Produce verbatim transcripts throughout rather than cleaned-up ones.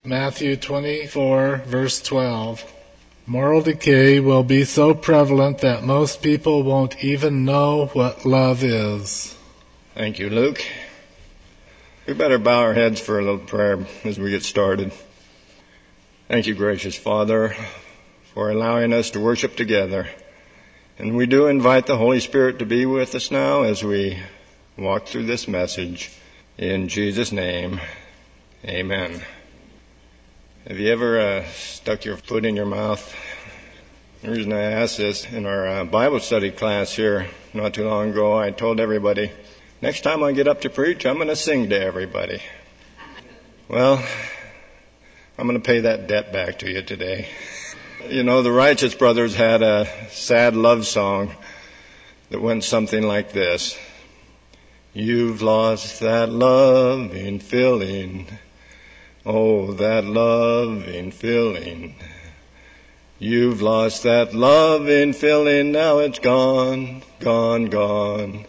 Matthew twenty-four, verse twelve. Moral decay will be so prevalent that most people won't even know what love is. Thank you, Luke. We better bow our heads for a little prayer as we get started. Thank you, gracious Father, for allowing us to worship together. And we do invite the Holy Spirit to be with us now as we walk through this message. In Jesus' name, amen. Have you ever uh, stuck your foot in your mouth? The reason I asked this, in our uh, Bible study class here not too long ago, I told everybody, next time I get up to preach, I'm going to sing to everybody. Well, I'm going to pay that debt back to you today. You know, the Righteous Brothers had a sad love song that went something like this. You've lost that loving feeling. Oh, that loving feeling. You've lost that loving feeling. Now it's gone, gone, gone.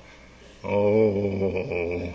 Oh.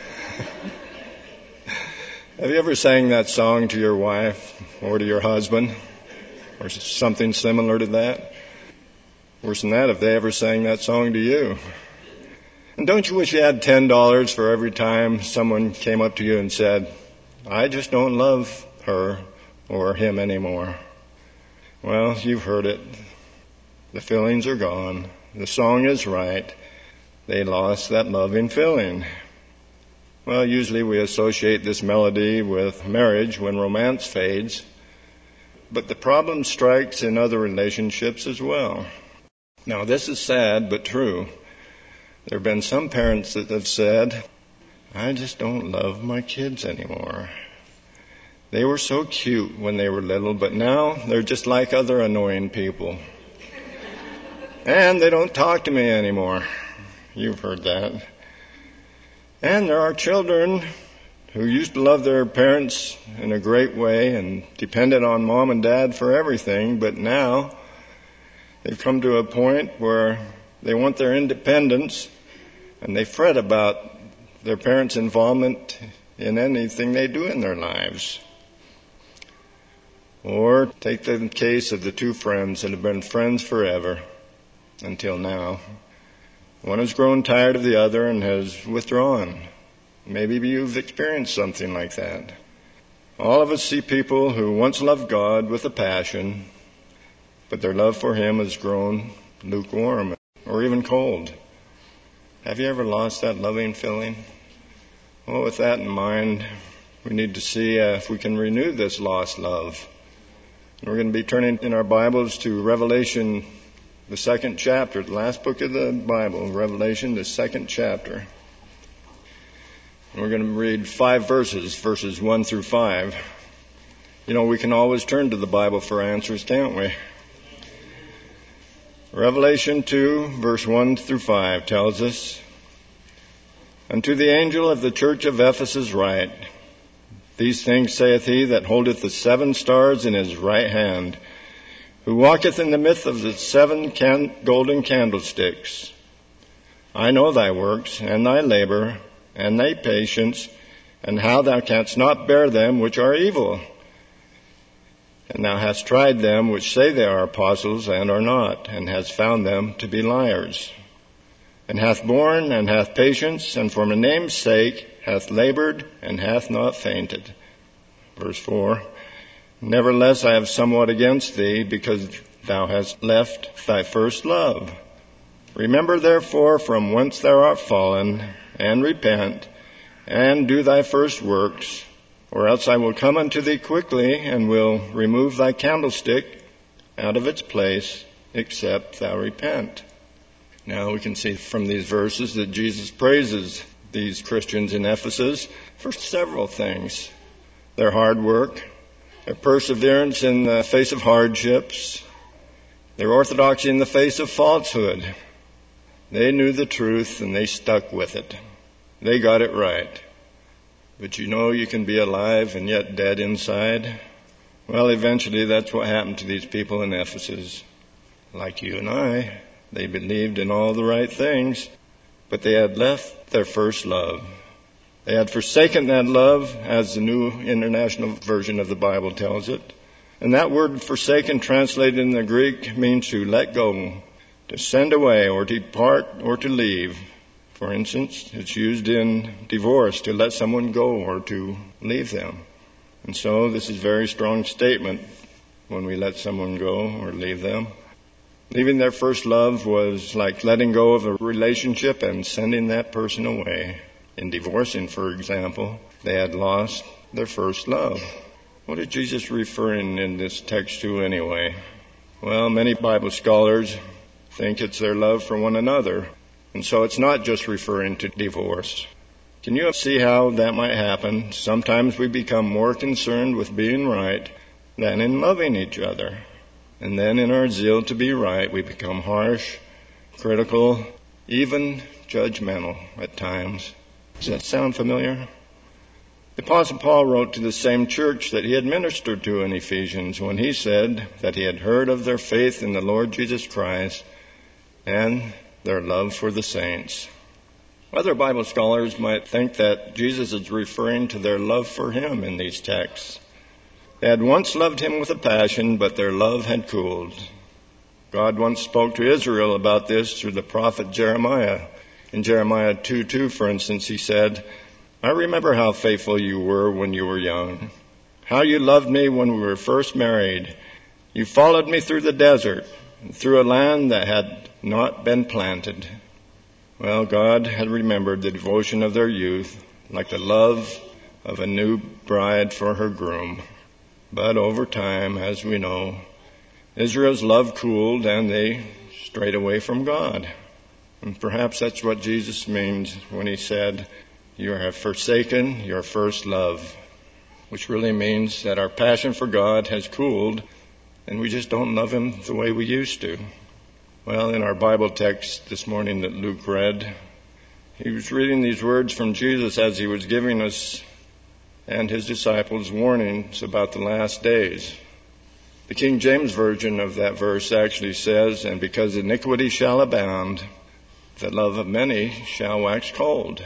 Have you ever sang that song to your wife or to your husband? Or something similar to that? Worse than that, if they ever sang that song to you. And don't you wish you had ten dollars for every time someone came up to you and said, I just don't love her or him anymore? Well, you've heard it. The feelings are gone. The song is right. They lost that loving feeling. Well, usually we associate this melody with marriage when romance fades. But the problem strikes in other relationships as well. Now, this is sad but true. There have been some parents that have said, I just don't love my kids anymore. They were so cute when they were little, but now they're just like other annoying people. And they don't talk to me anymore. You've heard that. And there are children who used to love their parents in a great way and depended on mom and dad for everything, but now they've come to a point where they want their independence and they fret about their parents' involvement in anything they do in their lives. Or take the case of the two friends that have been friends forever until now. One has grown tired of the other and has withdrawn. Maybe you've experienced something like that. All of us see people who once loved God with a passion, but their love for Him has grown lukewarm or even cold. Have you ever lost that loving feeling? Well, with that in mind, we need to see uh, if we can renew this lost love. We're going to be turning in our Bibles to Revelation, the second chapter, the last book of the Bible, Revelation, the second chapter. We're going to read five verses, verses one through five. You know, we can always turn to the Bible for answers, can't we? Revelation two, verse one through five tells us, Unto the angel of the church of Ephesus write, These things saith he that holdeth the seven stars in his right hand, who walketh in the midst of the seven can- golden candlesticks. I know thy works, and thy labor, and thy patience, and how thou canst not bear them which are evil. And thou hast tried them which say they are apostles, and are not, and hast found them to be liars. And hath borne, and hath patience, and for my name's sake hath labored, and hath not fainted. Verse four, Nevertheless I have somewhat against thee, because thou hast left thy first love. Remember therefore from whence thou art fallen, and repent, and do thy first works, or else I will come unto thee quickly, and will remove thy candlestick out of its place, except thou repent. Now we can see from these verses that Jesus praises these Christians in Ephesus for several things. Their hard work, their perseverance in the face of hardships, their orthodoxy in the face of falsehood. They knew the truth and they stuck with it. They got it right. But you know you can be alive and yet dead inside? Well, eventually that's what happened to these people in Ephesus. Like you and I, they believed in all the right things, but they had left their first love. They had forsaken that love, as the New International Version of the Bible tells it. And that word forsaken, translated in the Greek, means to let go, to send away, or to depart, or to leave. For instance, it's used in divorce, to let someone go or to leave them. And so this is a very strong statement when we let someone go or leave them. Leaving their first love was like letting go of a relationship and sending that person away. In divorcing, for example, they had lost their first love. What is Jesus referring in this text to anyway? Well, many Bible scholars think it's their love for one another. And so it's not just referring to divorce. Can you see how that might happen? Sometimes we become more concerned with being right than in loving each other. And then in our zeal to be right, we become harsh, critical, even judgmental at times. Does that sound familiar? The Apostle Paul wrote to the same church that he had ministered to in Ephesians when he said that he had heard of their faith in the Lord Jesus Christ and their love for the saints. Other Bible scholars might think that Jesus is referring to their love for him in these texts. They had once loved him with a passion, but their love had cooled. God once spoke to Israel about this through the prophet Jeremiah. In Jeremiah two two, for instance, he said, I remember how faithful you were when you were young, how you loved me when we were first married. You followed me through the desert, through a land that had not been planted. Well, God had remembered the devotion of their youth, like the love of a new bride for her groom. But over time, as we know, Israel's love cooled and they strayed away from God. And perhaps that's what Jesus means when he said, you have forsaken your first love, which really means that our passion for God has cooled and we just don't love him the way we used to. Well, in our Bible text this morning that Luke read, he was reading these words from Jesus as he was giving us and his disciples warnings about the last days. The King James Version of that verse actually says, and because iniquity shall abound, the love of many shall wax cold.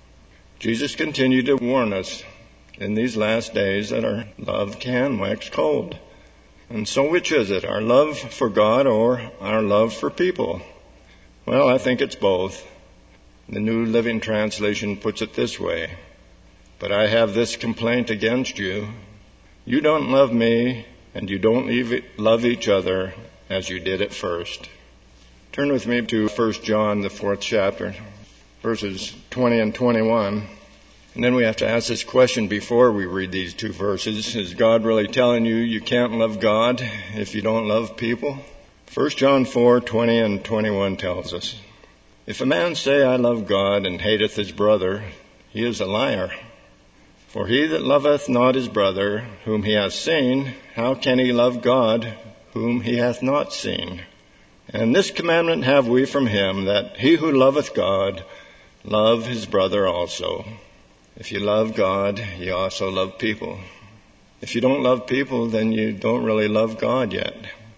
Jesus continued to warn us in these last days that our love can wax cold. And so which is it, our love for God or our love for people? Well, I think it's both. The New Living Translation puts it this way, but I have this complaint against you. You don't love me and you don't love each other as you did at first. Turn with me to First John, the fourth chapter, verses twenty and twenty-one. And then we have to ask this question before we read these two verses. Is God really telling you you can't love God if you don't love people? First John four, twenty and twenty-one tells us, if a man say, I love God, and hateth his brother, he is a liar. For he that loveth not his brother, whom he hath seen, how can he love God, whom he hath not seen? And this commandment have we from him, that he who loveth God, love his brother also. If you love God, you also love people. If you don't love people, then you don't really love God yet.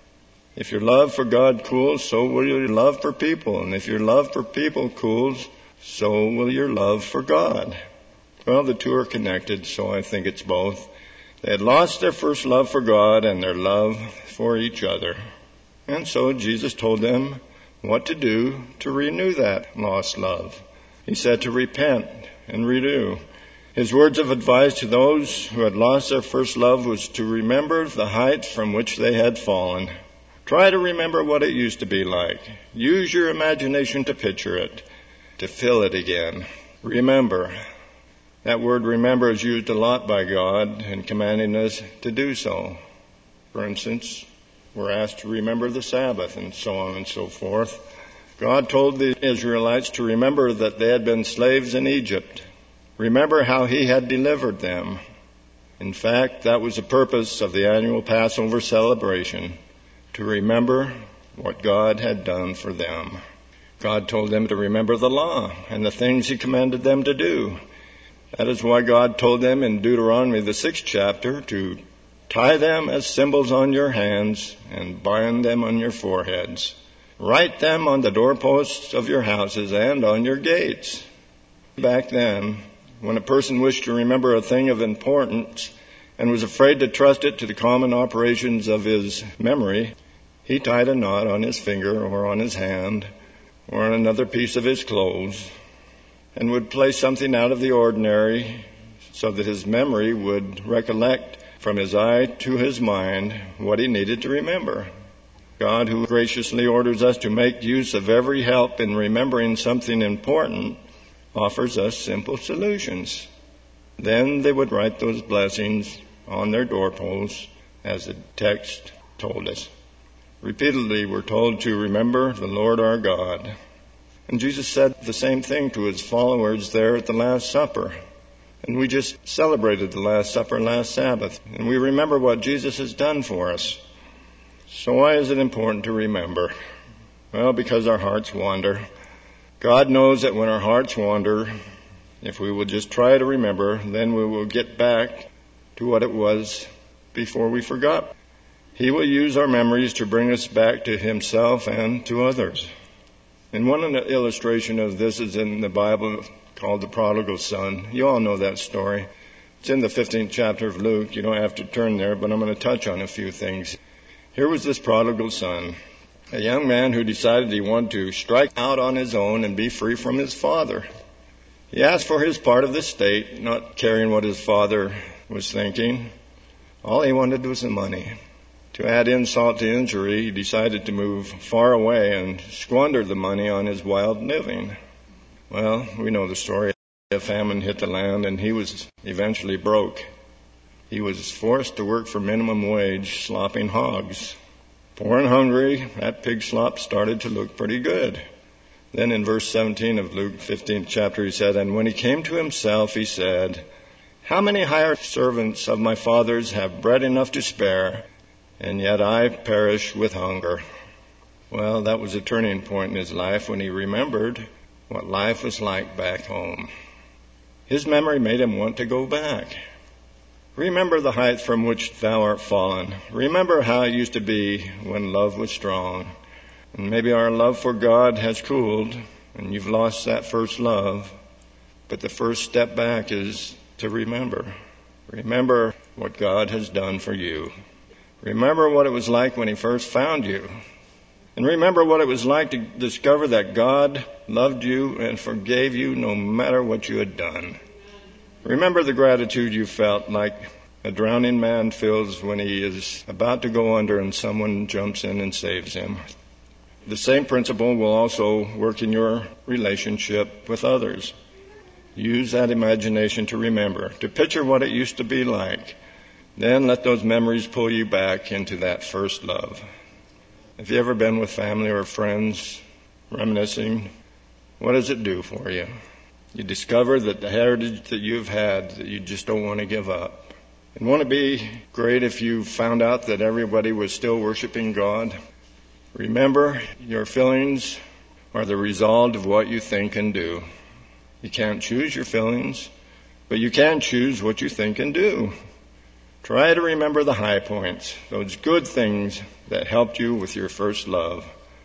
If your love for God cools, so will your love for people. And if your love for people cools, so will your love for God. Well, the two are connected, so I think it's both. They had lost their first love for God and their love for each other. And so Jesus told them what to do to renew that lost love. He said to repent and renew. His words of advice to those who had lost their first love was to remember the heights from which they had fallen. Try to remember what it used to be like. Use your imagination to picture it, to feel it again. Remember. That word remember is used a lot by God in commanding us to do so. For instance, we're asked to remember the Sabbath and so on and so forth. God told the Israelites to remember that they had been slaves in Egypt. Remember how he had delivered them. In fact, that was the purpose of the annual Passover celebration, to remember what God had done for them. God told them to remember the law and the things he commanded them to do. That is why God told them in Deuteronomy, the sixth chapter, to tie them as symbols on your hands and bind them on your foreheads. Write them on the doorposts of your houses and on your gates. Back then, When a person wished to remember a thing of importance and was afraid to trust it to the common operations of his memory, he tied a knot on his finger or on his hand or on another piece of his clothes and would place something out of the ordinary so that his memory would recollect from his eye to his mind what he needed to remember. God, who graciously orders us to make use of every help in remembering something important, offers us simple solutions. Then they would write those blessings on their doorposts, as the text told us. Repeatedly, we're told to remember the Lord our God. And Jesus said the same thing to his followers there at the Last Supper. And we just celebrated the Last Supper last Sabbath. And we remember what Jesus has done for us. So why is it important to remember? Well, because our hearts wander. God knows that when our hearts wander, if we will just try to remember, then we will get back to what it was before we forgot. He will use our memories to bring us back to himself and to others. And one illustration of this is in the Bible called the prodigal son. You all know that story. It's in the fifteenth chapter of Luke. You don't have to turn there, but I'm going to touch on a few things. Here was this prodigal son, a young man who decided he wanted to strike out on his own and be free from his father. He asked for his part of the estate, not caring what his father was thinking. All he wanted was the money. To add insult to injury, he decided to move far away and squander the money on his wild living. Well, we know the story. A famine hit the land and he was eventually broke. He was forced to work for minimum wage, slopping hogs. Poor and hungry, that pig slop started to look pretty good. Then in verse seventeen of Luke fifteenth chapter, he said, "And when he came to himself, he said, 'How many hired servants of my father's have bread enough to spare, and yet I perish with hunger?'" Well, that was a turning point in his life when he remembered what life was like back home. His memory made him want to go back. Remember the height from which thou art fallen. Remember how it used to be when love was strong. And maybe our love for God has cooled and you've lost that first love. But the first step back is to remember. Remember what God has done for you. Remember what it was like when he first found you. And remember what it was like to discover that God loved you and forgave you no matter what you had done. Remember the gratitude you felt like a drowning man feels when he is about to go under and someone jumps in and saves him. The same principle will also work in your relationship with others. Use that imagination to remember, to picture what it used to be like. Then let those memories pull you back into that first love. Have you ever been with family or friends reminiscing? What does it do for you? You discover that the heritage that you've had that you just don't want to give up. And won't it be great if you found out that everybody was still worshiping God? Remember, your feelings are the result of what you think and do. You can't choose your feelings, but you can choose what you think and do. Try to remember the high points, those good things that helped you with your first love.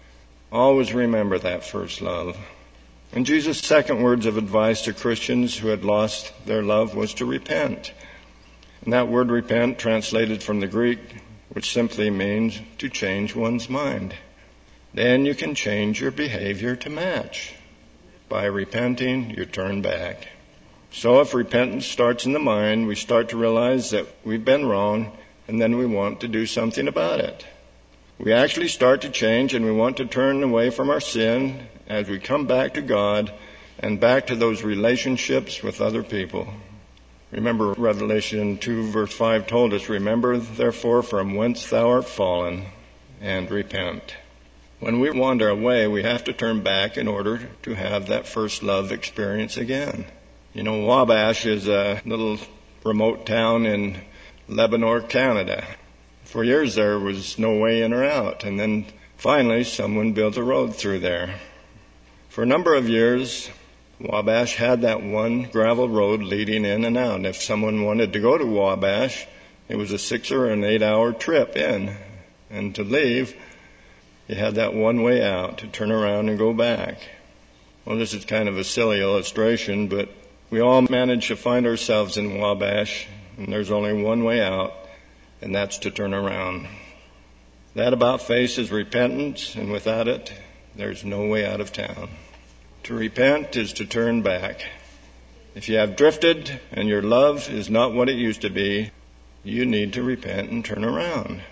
Always remember that first love. And Jesus' second words of advice to Christians who had lost their love was to repent. And that word repent, translated from the Greek, which simply means to change one's mind. Then you can change your behavior to match. By repenting, you turn back. So if repentance starts in the mind, we start to realize that we've been wrong, and then we want to do something about it. We actually start to change, and we want to turn away from our sin as we come back to God and back to those relationships with other people. Remember, Revelation two verse five told us, "Remember therefore from whence thou art fallen, and repent." When we wander away, we have to turn back in order to have that first love experience again. You know, Wabash is a little remote town in Lebanon, Canada. For years there was no way in or out, and then finally someone built a road through there. For a number of years, Wabash had that one gravel road leading in and out. And if someone wanted to go to Wabash, it was a six or an eight hour trip in. And to leave, you had that one way out to turn around and go back. Well, this is kind of a silly illustration, but We all manage to find ourselves in Wabash, and there's only one way out, and that's to turn around. That about face is repentance, and without it, there's no way out of town. To repent is to turn back. If you have drifted and your love is not what it used to be, you need to repent and turn around.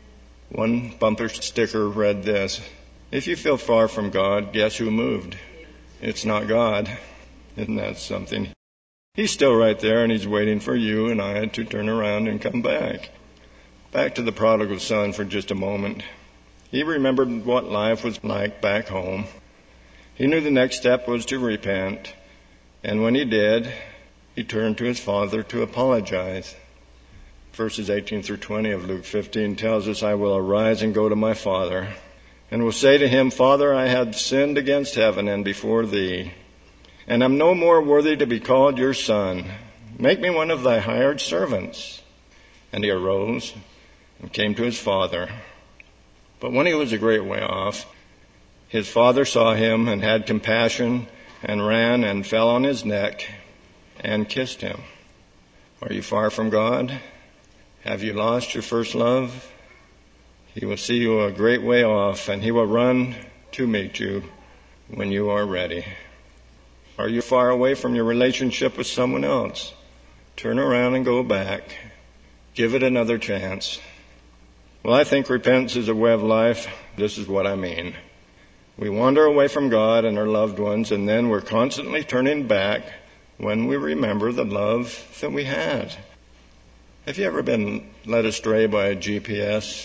One bumper sticker read this: if you feel far from God, guess who moved? It's not God. Isn't that something? He's still right there, and he's waiting for you and I to turn around and come back. Back to the prodigal son for just a moment. He remembered what life was like back home. He knew the next step was to repent, and when he did, he turned to his father to apologize. Verses eighteen through twenty of Luke fifteen tells us, I will arise and go to my father, and will say to him, Father, I have sinned against heaven and before thee, and am no more worthy to be called your son. Make me one of thy hired servants. And he arose and came to his father. But when he was a great way off, his father saw him and had compassion, and ran and fell on his neck and kissed him. Are you far from God? Have you lost your first love? He will see you a great way off, and he will run to meet you when you are ready. Are you far away from your relationship with someone else? Turn around and go back. Give it another chance. Well, I think repentance is a way of life. This is what I mean. We wander away from God and our loved ones, and then we're constantly turning back when we remember the love that we had. Have you ever been led astray by a G P S?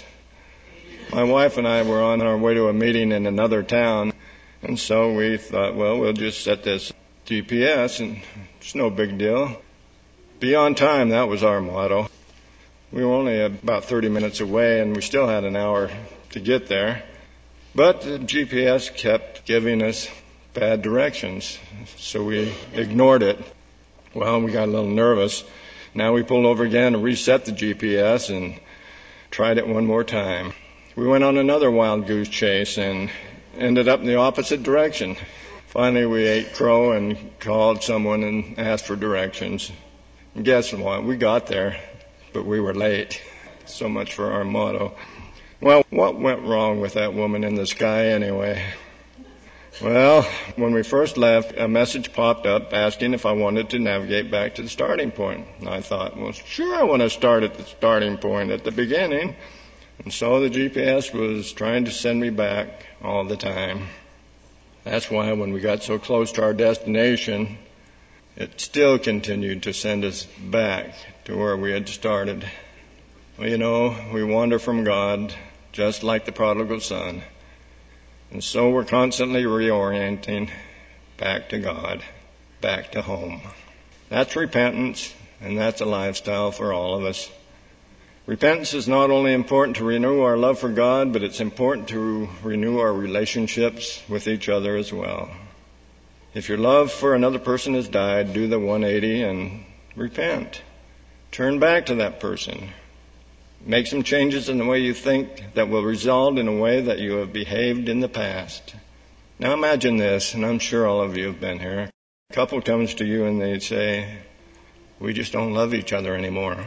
My wife and I were on our way to a meeting in another town, and so we thought, well, we'll just set this G P S, and it's no big deal. Be on time, that was our motto. We were only about thirty minutes away, and we still had an hour to get there. But the G P S kept giving us bad directions, so we ignored it. Well, we got a little nervous. Now we pulled over again and reset the G P S and tried it one more time. We went on another wild goose chase and ended up in the opposite direction. Finally, we ate crow and called someone and asked for directions. And guess what? We got there, but we were late. So much for our motto. Well, what went wrong with that woman in the sky anyway? Well, when we first left, a message popped up asking if I wanted to navigate back to the starting point. And I thought, well, sure, I want to start at the starting point at the beginning. And so the G P S was trying to send me back all the time. That's why when we got so close to our destination, it still continued to send us back to where we had started. Well, you know, we wander from God just like the prodigal son. And so we're constantly reorienting back to God, back to home. That's repentance, and that's a lifestyle for all of us. Repentance is not only important to renew our love for God, but it's important to renew our relationships with each other as well. If your love for another person has died, do the one eighty and repent. Turn back to that person. Make some changes in the way you think that will result in a way that you have behaved in the past. Now imagine this, and I'm sure all of you have been here. A couple comes to you and they say, we just don't love each other anymore.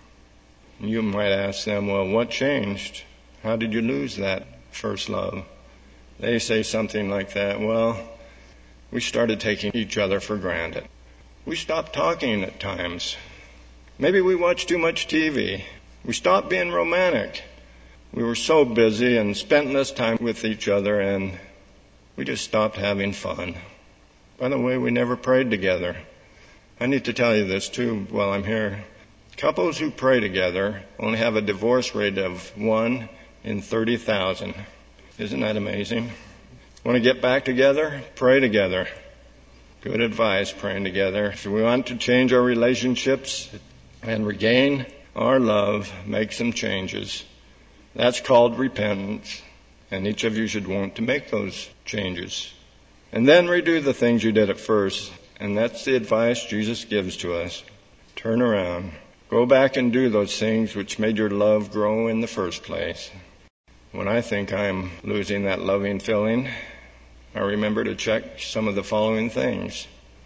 You might ask them, well, what changed? How did you lose that first love? They say something like that, well, we started taking each other for granted. We stopped talking at times. Maybe we watched too much T V. We stopped being romantic. We were so busy and spent less time with each other, and we just stopped having fun. By the way, we never prayed together. I need to tell you this, too, while I'm here. Couples who pray together only have a divorce rate of one in thirty thousand. Isn't that amazing? Want to get back together? Pray together. Good advice, praying together. If we want to change our relationships and regain our love, make some changes. That's called repentance, and each of you should want to make those changes. And then redo the things you did at first, and that's the advice Jesus gives to us. Turn around. Go back and do those things which made your love grow in the first place. When I think I'm losing that loving feeling, I remember to check some of the following things.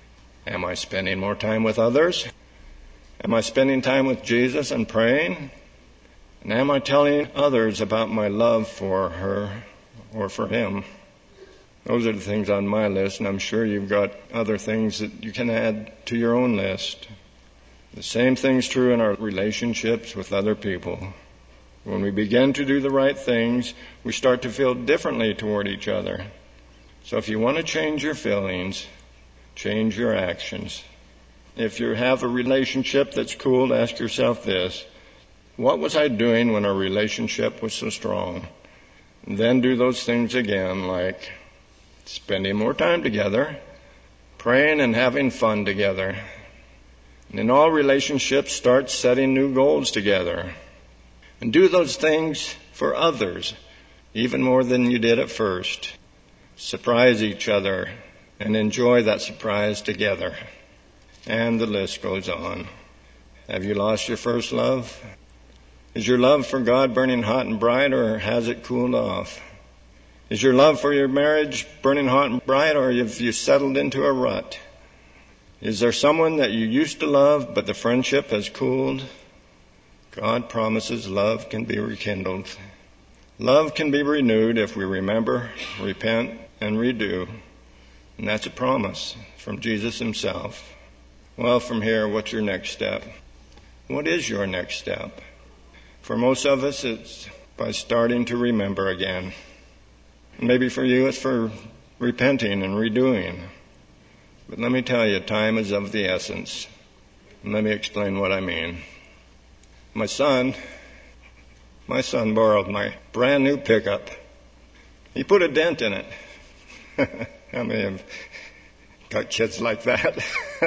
Am I spending more time with others? Am I spending time with Jesus and praying? And am I telling others about my love for her or for him? Those are the things on my list, and I'm sure you've got other things that you can add to your own list. The same thing's true in our relationships with other people. When we begin to do the right things, we start to feel differently toward each other. So if you want to change your feelings, change your actions. If you have a relationship that's cool, ask yourself this: what was I doing when our relationship was so strong? And then do those things again, like spending more time together, praying and having fun together. And in all relationships, start setting new goals together. And do those things for others, even more than you did at first. Surprise each other and enjoy that surprise together. And the list goes on. Have you lost your first love? Is your love for God burning hot and bright, or has it cooled off? Is your love for your marriage burning hot and bright, or have you settled into a rut? Is there someone that you used to love, but the friendship has cooled? God promises love can be rekindled. Love can be renewed if we remember, repent, and redo. And that's a promise from Jesus himself. Well, from here, what's your next step? What is your next step? For most of us, it's by starting to remember again. Maybe for you, it's for repenting and redoing. But let me tell you, time is of the essence. And let me explain what I mean. My son, my son borrowed my brand new pickup. He put a dent in it. How many have got kids like that?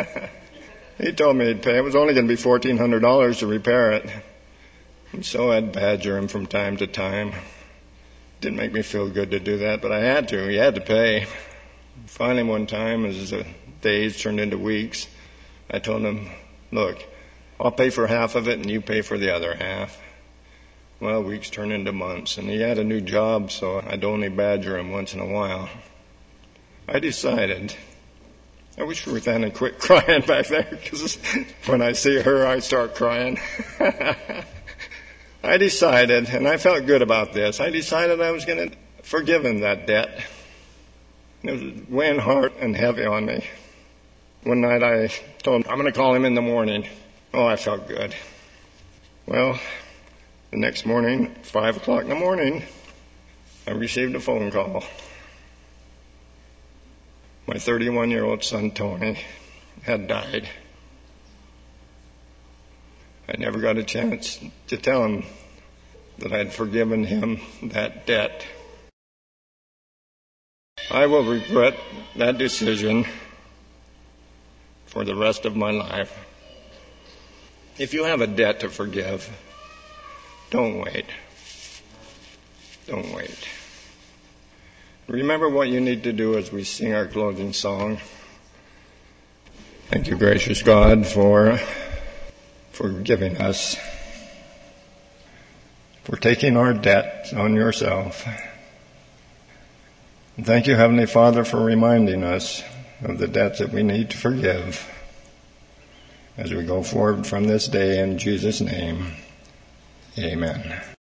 He told me he'd pay. It was only going to be fourteen hundred dollars to repair it. And so I'd badger him from time to time. Didn't make me feel good to do that, but I had to. He had to pay. Finally, one time, as the days turned into weeks, I told him, look, I'll pay for half of it and you pay for the other half. Well, weeks turned into months, and he had a new job, so I'd only badger him once in a while. I decided, I wish Ruth Ann had quit crying back there, because when I see her, I start crying. I decided, and I felt good about this, I decided I was going to forgive him that debt. It was weighing hard and heavy on me. One night I told him, I'm going to call him in the morning. Oh, I felt good. Well, the next morning, five o'clock in the morning, I received a phone call. My thirty-one-year-old son, Tony, had died. I never got a chance to tell him that I'd forgiven him that debt. I will regret that decision for the rest of my life. If you have a debt to forgive, don't wait. Don't wait. Remember what you need to do as we sing our closing song. Thank you, gracious God, for forgiving us, for taking our debt on yourself. And thank you, Heavenly Father, for reminding us of the debts that we need to forgive as we go forward from this day in Jesus' name. Amen.